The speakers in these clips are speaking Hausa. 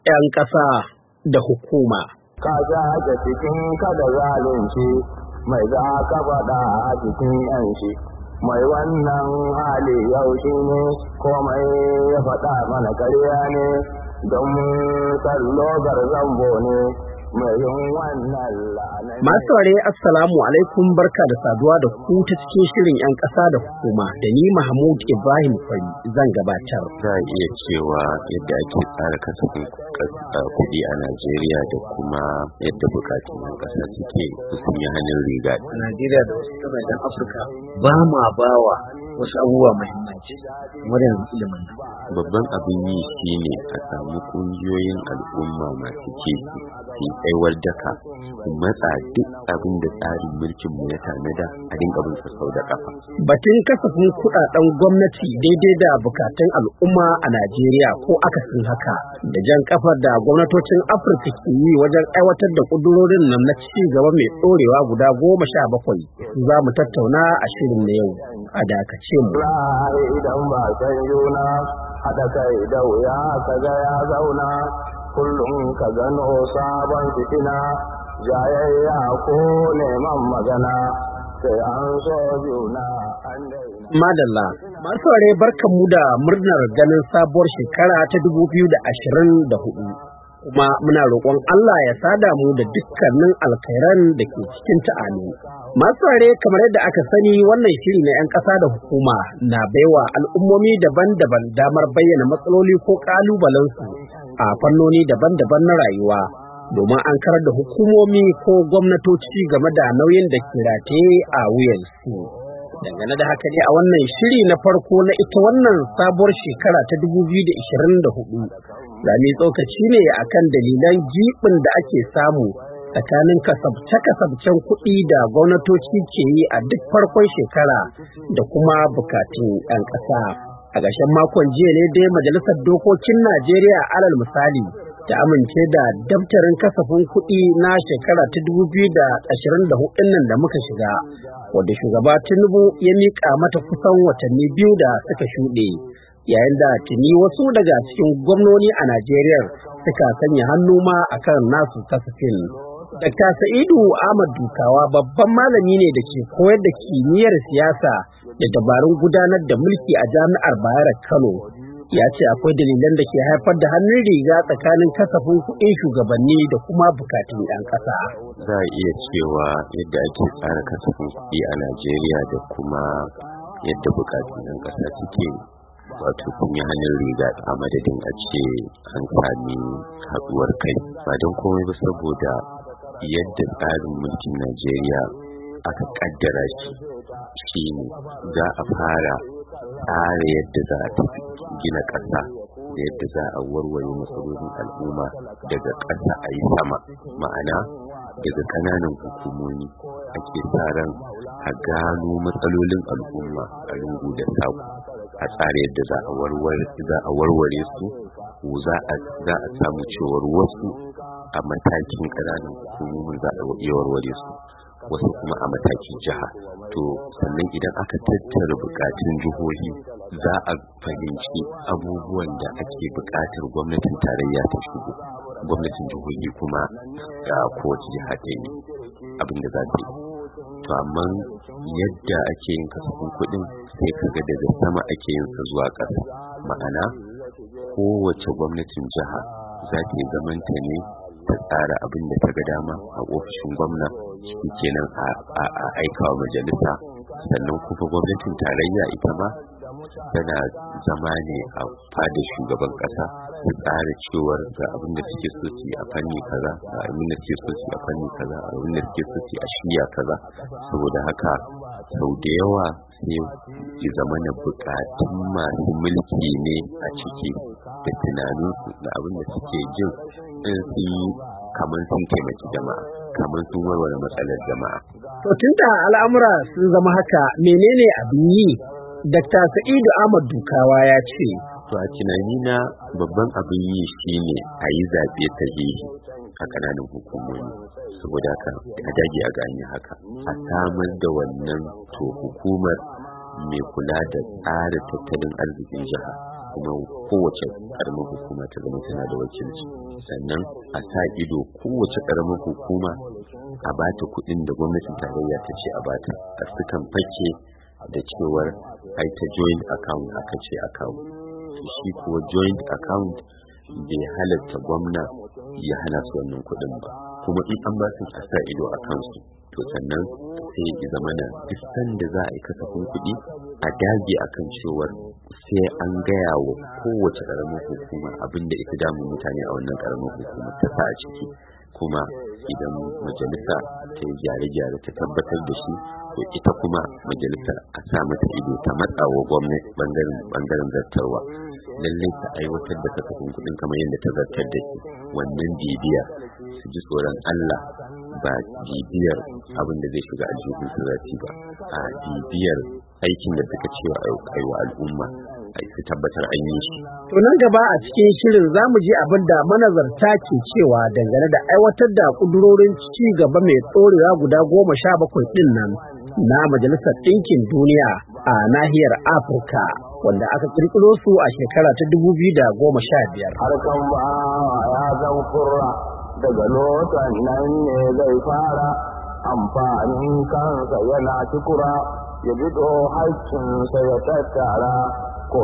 'yan ƙasa da hukuma. Ka shaƙe cikin kada zalunci mai za ka faɗa a cikin 'yanci. Mai wannan hali yau shi ne komai ya faɗa mana karya ne don sallogar zambo ne mai yin wannan la'anai. Masu ware assalamu alaikum, barka da saduwa da ku ta cikin shirin 'yan ƙasa da hukuma da ni Mahmud Ibrahim Fari zan gabatar. Za a iya cewa yadda ake tsara kasafin kuɗi a Najeriya da kuma yadda bukatun 'yan ƙasa suke sun yi hannun riga. A Najeriya da wasu ƙasashen Afirka ba ma bawa wasu abubuwa muhimmanci kamar yanzu ilimin nan. Babban abin yi shine a samu ƙungiyoyin al'umma masu kishi su aiwar daka su matsa duk abin da tsarin mulkin mu ya tanada a dinga bin sau da kafa. Batun kasafin kuɗaɗen gwamnati daidai da bukatun al'umma a Najeriya ko akasin haka da jan kafar da gwamnatocin Afirka ke yi wajen aiwatar da ƙudurorin nan na ci gaba mai ɗorewa guda 17 za mu tattauna a shirin na yau. A dakace mu. Idan ba san juna haɗa kai da wuya ka ga ya zauna kullum ka gano sabon fitina jayayya ko neman magana sai an so juna an daina. Madalla, masu ware barkanmu da murnar ganin sabuwar shekara ta 2024. Kuma muna roƙon Allah ya sada mu da dukkanin alkhairan da ke cikin ta'ani. Masu ware kamar yadda aka sani wannan shiri na 'yan ƙasa da hukuma na baiwa al'ummomi daban-daban damar bayyana matsaloli ko ƙalubalensu a fannoni daban-daban na rayuwa domin an karar da hukumomi ko gwamnatoci game da nauyin da ke rataye a wuyansu. Dangane da haka ne a wannan shiri na farko na ita wannan sabuwar shekara ta 2024 zami tsokaci ne akan dalilan giɓin da ake samu tsakanin kasabce-kasabcen kuɗi da gwamnatoci ke yi a duk farkon shekara da kuma bukatun 'yan ƙasa. A ƙarshen makon jiya ne dai Majalisar Dokokin Najeriya alal misali ta amince da daftarin kasafin kuɗi na shekara ta 2024 nan da muka shiga, wadda shugaba Tinubu ya miƙa mata kusan watanni 2 da suka shuɗe, yayin da tuni wasu daga cikin gwamnoni a Najeriya suka sanya hannu ma akan nasu kasafin. Dr. Sa'idu Ahmad Dukawa babban malami ne da ke koyar da kimiyyar siyasa da dabarun gudanar da mulki a Jami'ar Bayero Kano. Ya ce akwai dalilan da ke haifar da hannun riga tsakanin kasafin kuɗin shugabanni da kuma bukatun 'yan ƙasa. Za a iya cewa yadda ake tsara kasafin kuɗi a Najeriya da kuma yadda bukatun 'yan ƙasa suke wato sun yi hannun riga a madadin a ce an sami haɗuwar kai ba don komai ba saboda yadda tsarin mulkin Najeriya aka kaddara shi ne za a fara tsara yadda za a gina ƙasa da yadda za a warware matsalolin al'umma daga ƙasa a yi sama, ma'ana daga ƙananan hukumomi ake sa ran a gano matsalolin al'umma a lungu da saƙo a tsara yadda za a warware su ko za a samu cewar wasu a matakin ƙananan hukumomin za a iya warware su, wasu kuma a matakin jiha. To sannan idan aka tattara bukatun jihohi za a fahimci abubuwan da ake bukatar gwamnatin tarayya ta shigo, gwamnatin jihohi kuma da kowace jiha ta yi abin da za ta yi. To amma yadda ake yin kasafin kuɗin sai kaga daga sama ake yin sa zuwa ƙasa, ma'ana kowace gwamnatin jiha za ta yi zamanta ne ta tsara abin da ta ga dama a ofishin gwamna, shi kenan a aika wa majalisa, sannan kuma gwamnatin tarayya ita ma tana zama ne a fadar shugaban ƙasa su tsara cewar ga abin da suke so su yi a fanni kaza, ga abin da suke so su yi a fanni kaza, ga abin da suke so su yi a shiya kaza. Saboda haka sau da yawa sai ya zama na bukatun masu mulki ne a ciki da tunaninsu da abin da suke jin in sun yi kamar sun taimaki jama'a, kamar sun warware matsalar jama'a. To tunda al'amura sun zama haka, menene abin yi? Dr. Sa'idu Ahmad Dukawa ya ce, to a tunanina babban abin yi shine a yi zaɓe sahihi a ƙananan hukumomi, saboda haka a dage a gani haka a samar da wannan to hukumar mai kula da tsara tattalin arzikin jiha kuma kowace karamar hukuma ta zama tana da wakilci, sannan a sa ido kowace karamar hukuma a bata kuɗin da gwamnatin tarayya ta ce a bata. A sukan fake da cewar ai ta joint account aka ce account, shi kuwa joint account bai halatta gwamna ya hana su wannan kuɗin ba, kuma in an ba su a sa ido a kansu. To sannan sai ya zama na duk da za a yi kasafin kuɗi a dage akan cewar sai an gaya wa kowace ƙaramin hukuma abin da ita damun mutane a wannan ƙaramin hukuma ta sa a ciki, kuma idan majalisa ta yi gyare-gyare ta tabbatar da shi, to ita kuma majalisar a sa mata ido ta matsa wa gwamnati bangaren zartarwa lallai ta aiwatar da kasafin kuɗin kamar yadda ta zartar da shi. Wannan bibiyar su ji tsoron Allah, ba bibiyar abin da zai shiga aljihun su zaci ba, a bibiyar aikin da suka cewa a wa al'umma su tabbatar an yi shi. To nan gaba a cikin shirin za mu ji abin da manazarta ke cewa dangane da aiwatar da kudurorin ci gaba mai tsorewa guda 17 ɗin nan na Majalisar Ɗinkin Duniya a nahiyar Afirka, wanda aka kirkiro su a shekara ta 2015. Harkan ba ya zan kurra daga lotan nan ne zai fara amfanin kansa yana cikura, ya bido haƙƙinsa ya tattara, ko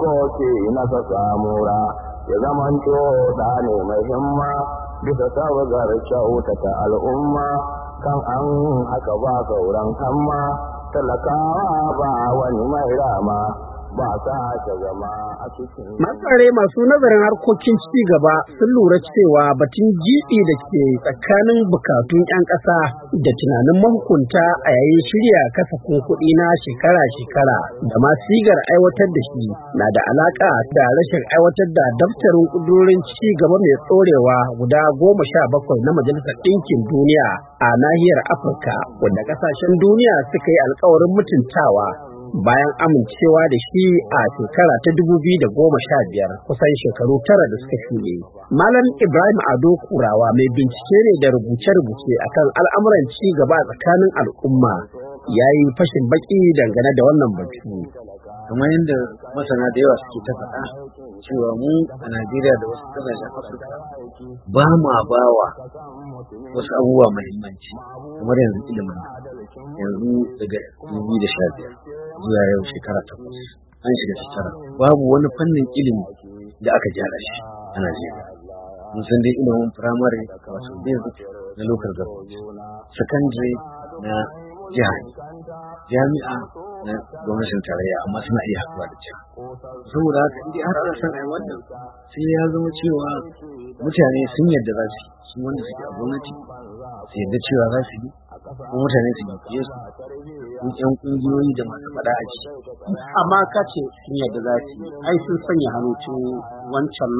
ke nasa samura, ya zamanto da ne mai himma bisa sabgar kyautata al'umma, kan an haka ba sauran hamma, talakawa ba wani mai rama, ba sa ta zama a cikin. Matsare masu nazarin harkokin ci gaba sun lura cewa batun gibi da ke tsakanin bukatun 'yan ƙasa da tunanin mahukunta a yayin shirya kasafin kuɗi na shekara-shekara da ma sigar aiwatar da shi na da alaƙa da rashin aiwatar da daftarin ƙudurorin ci gaba mai tsorewa guda 17 na Majalisar Ɗinkin Duniya a nahiyar Afirka, wanda ƙasashen duniya suka yi alƙawarin mutuntawa bayan amincewa da shi a shekara ta 2015, kusan shekaru 9 da suka shuɗe. Malam Ibrahim Ado Kurawa mai bincike ne da rubuce-rubuce akan al'amuran ci gaba tsakanin al'umma, ya yi fashin baki dangane da wannan batu. Kamar yadda masana da yawa suke ta faɗa cewa mu a Najeriya da wasu ƙasashen Afirka ba ma bawa wasu abubuwa muhimmanci, kamar yanzu ilimin yanzu daga 2015 zuwa yau shekara 8 an shiga shekara babu wani fannin ilimi da aka gyara shi a Najeriya. Mun san dai ilimin firamare wato basic na local government, secondary na jiha, jami'a na gwamnatin tarayya, amma suna iya haɗuwa da jiha. Saboda haka indai har ana son a yi wannan, sai ya zama cewa mutane sun yarda za su yi, su wanda suke a gwamnati su yarda cewa za su yi, ko mutane su bibiye su, kun ƴan ƙungiyoyi da masu faɗa a ciki. Amma ka ce sun yarda za su yi, ai sun sanya hannu tun wancan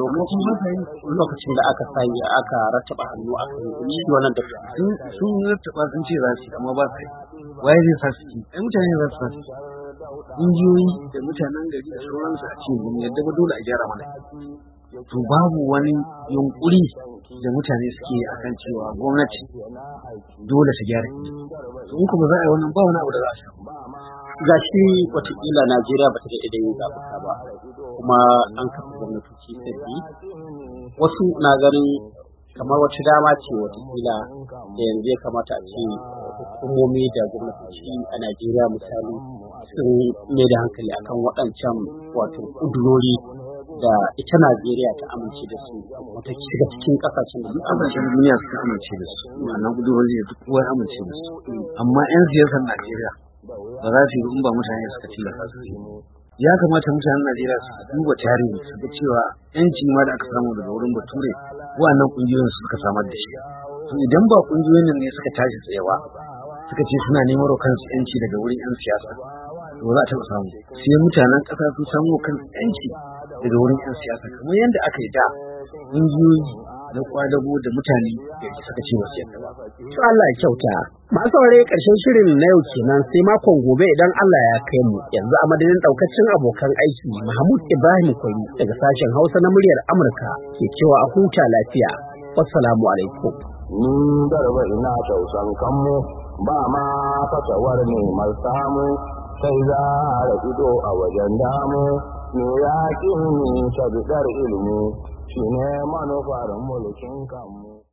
lokacin da aka sanya aka rattaba hannu a kan shi wannan da sun rattaba sun ce za su yi, amma ba su yi. Waye zai sa su yi? Ai mutane za su sa su yi. Ƙungiyoyi da mutanen gari da sauransu a ce mun yadda ba dole a gyara mana. To babu wani yunkuri da mutane suke akan cewa gwamnati dole ta gyara shi. In kuma za a yi wannan ba wani abu da za a samu. Ga shi watakila Najeriya ba ta da idan yin zaɓuka ba, kuma an kafa gwamnatoci sabbi. Wasu na ganin kamar wata dama ce watakila da yanzu ya kamata a ce hukumomi da gwamnatoci a Najeriya misali sun mai da hankali akan waɗancan wato ƙudurori da ita Najeriya ta amince da su, wata shiga cikin ƙasashen da ƙasashen duniya suka amince da su, ma'anar ƙudurori da duk kowa amince da su. Amma 'yan siyasar Najeriya ba za su yi in ba mutane suka tilasta su yi. Ya kamata mutanen Najeriya su duba tarihi su ga cewa 'yanci ma da aka samu daga wurin Bature wa'annan ƙungiyoyin suka samar da shi. To idan ba ƙungiyoyin ne suka tashi tsayawa suka ce suna neman kansu 'yanci daga wurin 'yan siyasa, to za a taɓa samu. Sai mutanen ƙasa sun samu kansu 'yanci daga wurin 'yan siyasa, kamar yadda aka yi da ƙungiyoyi na kwadago da mutane da suka ce wasu yadda ba. To Allah ya kyauta. Masu saurare ƙarshen shirin na yau kenan, sai makon gobe idan Allah ya kai mu. Yanzu a madadin ɗaukacin abokan aiki, Mahmud Ibrahim Kwari daga sashen Hausa na muryar Amurka ke cewa a huta lafiya. Wassalamu alaikum. Ni garba ina tausan kanmu, ba ma fatawar neman samu, sai za a ido a wajen damu. me ya ƙi ta bidar ilimi shi ne manufar mulkin kanmu.